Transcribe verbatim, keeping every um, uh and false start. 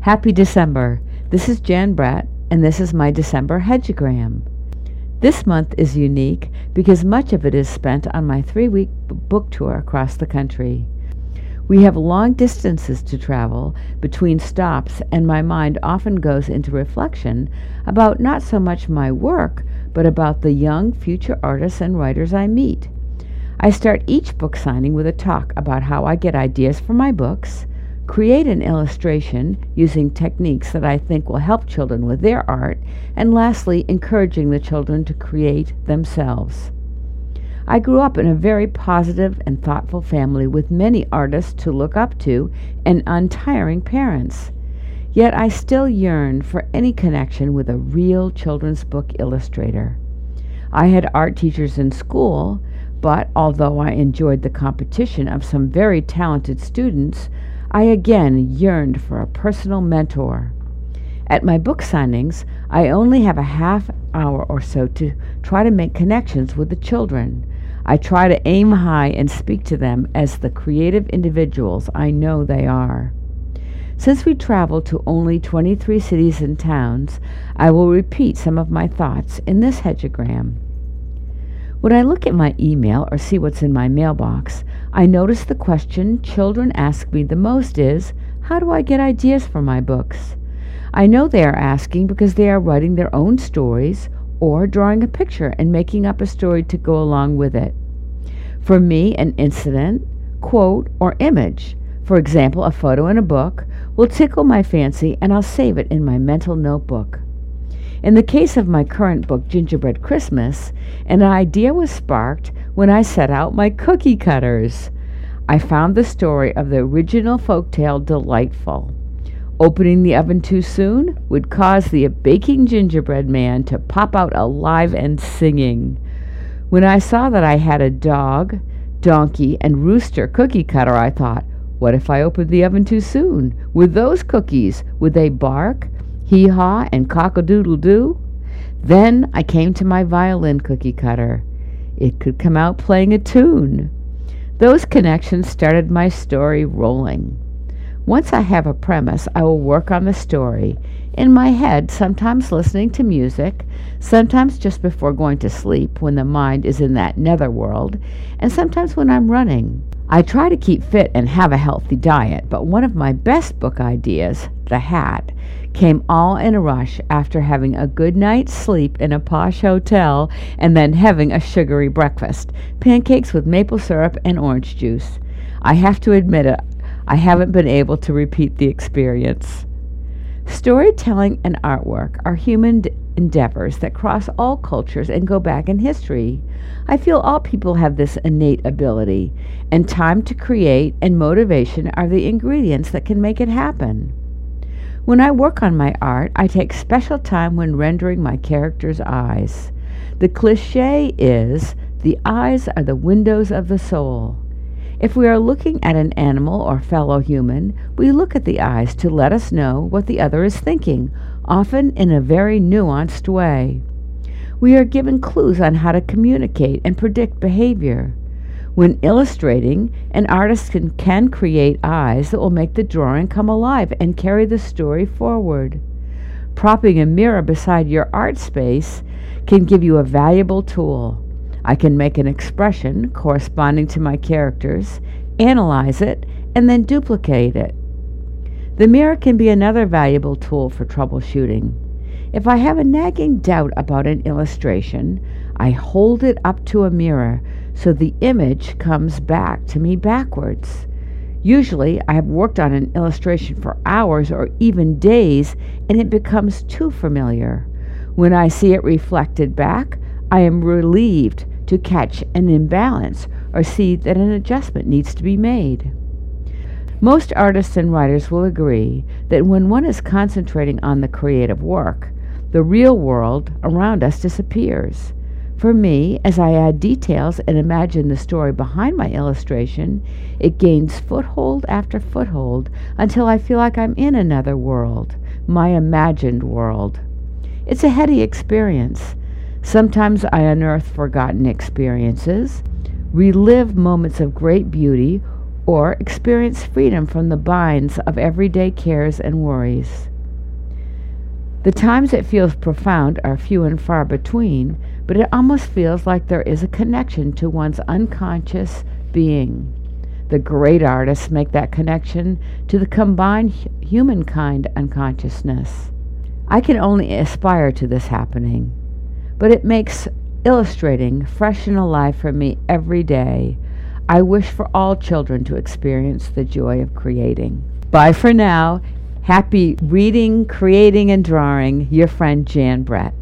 Happy December. This is Jan Brett, and this is my December Hedgeogram. This month is unique because much of it is spent on my three-week b- book tour across the country. We have long distances to travel between stops, and my mind often goes into reflection about not so much my work, but about the young future artists and writers I meet. I start each book signing with a talk about how I get ideas for my books, create an illustration using techniques that I think will help children with their art, and lastly, encouraging the children to create themselves. I grew up in a very positive and thoughtful family with many artists to look up to and untiring parents. Yet I still yearn for any connection with a real children's book illustrator. I had art teachers in school, but although I enjoyed the competition of some very talented students, I again yearned for a personal mentor. At my book signings, I only have a half hour or so to try to make connections with the children. I try to aim high and speak to them as the creative individuals I know they are. Since we travel to only twenty-three cities and towns, I will repeat some of my thoughts in this hedgeogram. When I look at my email or see what's in my mailbox, I notice the question children ask me the most is, how do I get ideas for my books? I know they are asking because they are writing their own stories or drawing a picture and making up a story to go along with it. For me, an incident, quote, or image, for example, a photo in a book, will tickle my fancy and I'll save it in my mental notebook. In the case of my current book, Gingerbread Christmas, an idea was sparked when I set out my cookie cutters. I found the story of the original folktale delightful. Opening the oven too soon would cause the baking gingerbread man to pop out alive and singing. When I saw that I had a dog, donkey, and rooster cookie cutter, I thought, what if I opened the oven too soon? With those cookies, would they bark, hee-haw, and cock-a-doodle-doo? Then I came to my violin cookie cutter. It could come out playing a tune. Those connections started my story rolling. Once I have a premise, I will work on the story. In my head, sometimes listening to music, sometimes just before going to sleep when the mind is in that netherworld, and sometimes when I'm running. I try to keep fit and have a healthy diet, but one of my best book ideas, The Hat, came all in a rush after having a good night's sleep in a posh hotel and then having a sugary breakfast, pancakes with maple syrup and orange juice. I have to admit it, I haven't been able to repeat the experience. Storytelling and artwork are human d- endeavors that cross all cultures and go back in history. I feel all people have this innate ability, and time to create and motivation are the ingredients that can make it happen. When I work on my art, I take special time when rendering my characters' eyes. The cliché is, the eyes are the windows of the soul. If we are looking at an animal or fellow human, we look at the eyes to let us know what the other is thinking, often in a very nuanced way. We are given clues on how to communicate and predict behavior. When illustrating, an artist can, can create eyes that will make the drawing come alive and carry the story forward. Propping a mirror beside your art space can give you a valuable tool. I can make an expression corresponding to my characters, analyze it, and then duplicate it. The mirror can be another valuable tool for troubleshooting. If I have a nagging doubt about an illustration, I hold it up to a mirror so the image comes back to me backwards. Usually, I have worked on an illustration for hours or even days, and it becomes too familiar. When I see it reflected back, I am relieved to catch an imbalance or see that an adjustment needs to be made. Most artists and writers will agree that when one is concentrating on the creative work, the real world around us disappears. For me, as I add details and imagine the story behind my illustration, it gains foothold after foothold until I feel like I'm in another world, my imagined world. It's a heady experience. Sometimes I unearth forgotten experiences, relive moments of great beauty, or experience freedom from the binds of everyday cares and worries. The times it feels profound are few and far between, but it almost feels like there is a connection to one's unconscious being. The great artists make that connection to the combined humankind unconsciousness. I can only aspire to this happening, but it makes illustrating fresh and alive for me every day. I wish for all children to experience the joy of creating. Bye for now. Happy reading, creating, and drawing. Your friend Jan Brett.